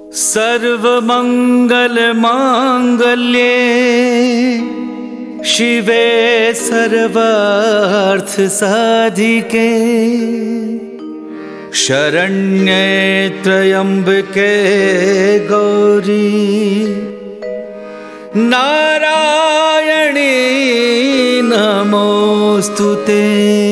सर्वमंगल मांगल्ये शिवे सर्वार्थ साधिके शरण्ये त्र्यंबके गौरी नारायणी नमोस्तुते।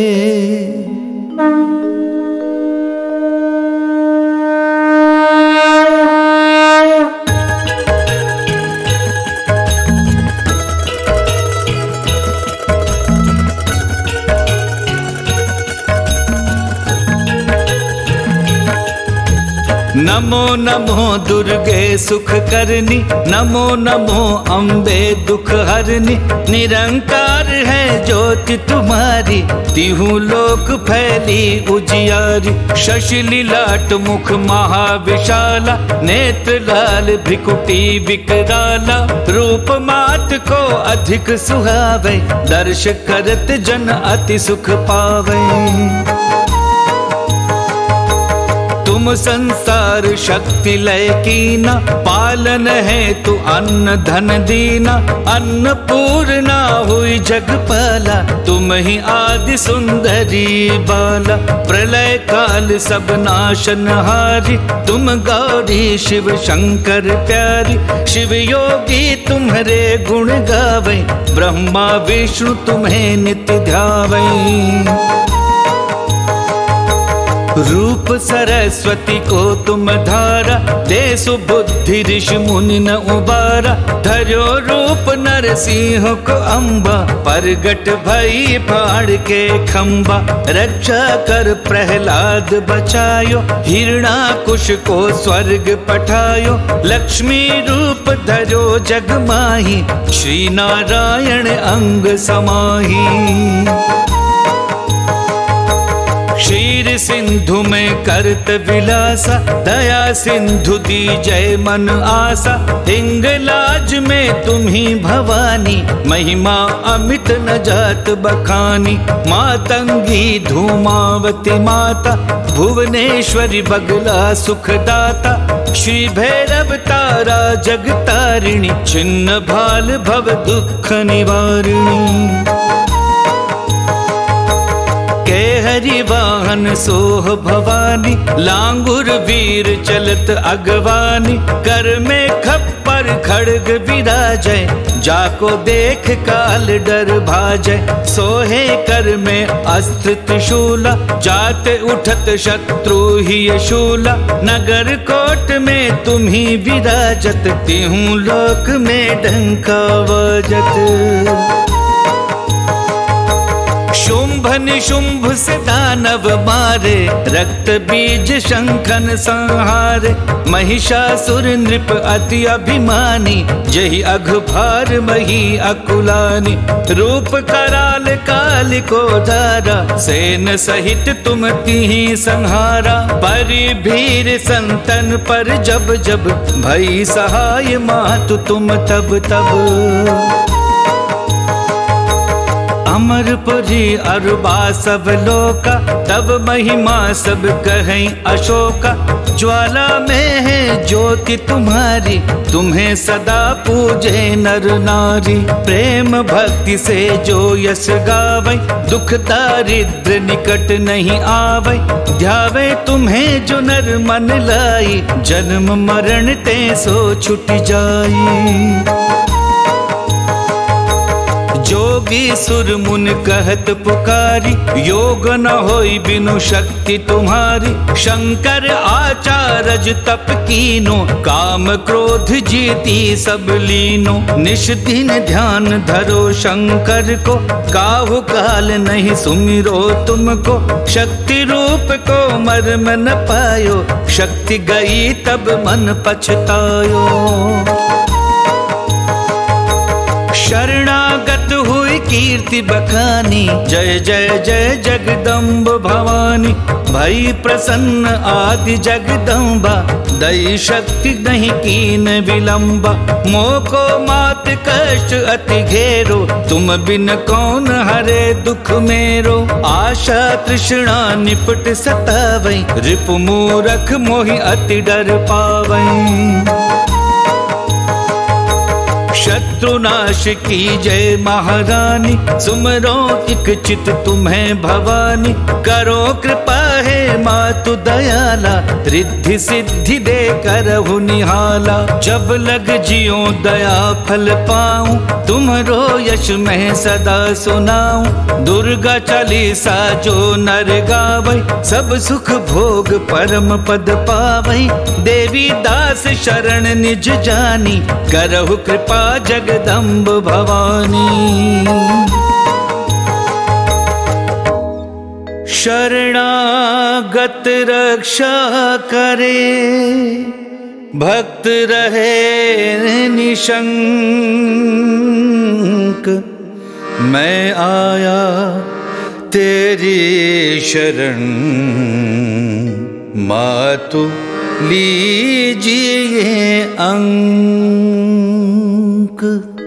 नमो नमो दुर्गे सुख करनी, नमो नमो अम्बे दुख हरनी। निरंकार है ज्योति तुम्हारी, तिहु लोक फैली उजियारी। शशि लीलाट मुख महाविशाला, नेत्र लाल भ्रिकुटी विकराला। रूप मात को अधिक सुहावे, दर्श करत जन अति सुख पावे। तुम संसार शक्ति लय कीना, पालन है तू अन्न धन दीना। अन्नपूर्णा हुई जगपाला, तुम ही आदि सुंदरी बाला। प्रलय काल सब नाशनहारी, तुम गौरी शिव शंकर प्यारी। शिव योगी तुम्हारे गुण गावे, ब्रह्मा विष्णु तुम्हें नित्य ध्यावे। रूप सरस्वती को तुम धारा, दे सुबुद्धि ऋषि मुनि न उबारा। धर्यो रूप नरसिंह को अम्बा, परगट भई फाड़ के खम्बा। रक्षा कर प्रहलाद बचायो, हिरणाकुश को स्वर्ग पठायो। लक्ष्मी रूप धरो जग माही, श्री नारायण अंग समाही। क्षीर सिंधु में करत विलासा, दया सिंधु दी जय मन आसा। हिंगलाज में तुम ही भवानी, महिमा अमित न जात बखानी। मातंगी धूमावती माता, भुवनेश्वरी बगला सुखदाता। श्री भैरव तारा जगतारिणी, छिन्न भाल भव दुख निवारिणी। के हरि वाहन सोह भवानी, लांगुर वीर चलत अगवानी। कर में खप्पर खड़ग विराजय, जाको देख काल डर भाजय। सोहे कर में अस्त्र त्रिशूला, जाते उठत शत्रु ही शूला। नगर कोट में तुम ही विराजत, तिहु लोक में डंका बजत। शुंभ निशुंभ से दानव मारे, रक्त बीज शंखन संहारे। महिषासुर नृप अति अभिमानी, जहि अघभार मही अकुलानी। रूप कराल काल को धारा, सेन सहित तुम तिहि संहारा। परि भीर संतन पर जब जब, भई सहाय मातु तुम तब तब। अमरपुरी अरुबा सब लोका, तब महिमा सब कहें अशोका। ज्वाला में है ज्योति तुम्हारी, तुम्हें सदा पूजे नर नारी। प्रेम भक्ति से जो यश गावे, दुख दारिद्र निकट नहीं आवे। ध्यावे तुम्हें जो नर मन लाई, जन्म मरण ते सो छुट जाई। जोगी सुर मुन कहत पुकारी, योग न होई बिनु शक्ति तुम्हारी। शंकर आचारज तप कीनो, काम क्रोध जीती सब लीनो। निश दिन ध्यान धरो शंकर को, काहु काल नहीं सुमिरो तुमको। शक्ति रूप को मर्म न पायो, शक्ति गई तब मन पछतायो। शरणागत हुई कीर्ति बखानी, जय जय जय जगदम्ब भवानी। भई प्रसन्न आदि जगदम्बा, दई शक्ति नहीं कीन विलंबा। मोको मात कष्ट अति घेरो, तुम बिन कौन हरे दुख मेरो। आशा तृष्णा निपट सतावई, रिपु मूरख मोहि अति डर पावई। शत्रुनाश की जय महारानी, सुमरो इक चित तुम्हें भवानी। करो कृपा है मातु दयाला, रिद्धि सिद्धि दे करहु निहाला। जब लग जियो दया फल पाऊं, तुम्हरो यश मैं सदा सुनाऊं। दुर्गा चालीसा जो नर गावै, सब सुख भोग परम पद पावै। देवी दास शरण निज जानी, करहु कृपा जगदम्ब भवानी। शरणागत रक्षा करे, भक्त रहे निशंक। मैं आया तेरी शरण, मातु लीजिए अंक।